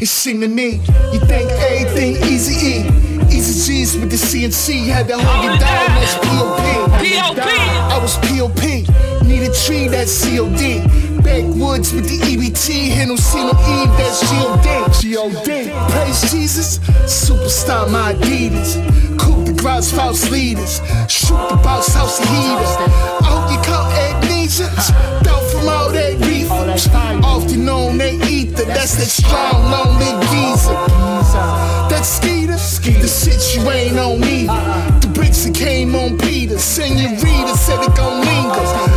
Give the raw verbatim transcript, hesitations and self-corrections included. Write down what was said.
It seemed to me, you think everything easy E. Easy G's with the C N C, had to hold it down, that's P O P. P O P. I was P O P, need a tree, that's C O D. Backwoods with the E B T, here no C no E, that's G O D. G O D. Praise Jesus, superstar my Adidas. Coop the garage house leaders, shoot the boss house heaters. I hope you caught amnesia, down from all that beef. Often known they ether, that's that strong, lonely geezer. That skeeter, the shit you ain't on me. The bricks that came on Peter, Senorita said it gon' linger.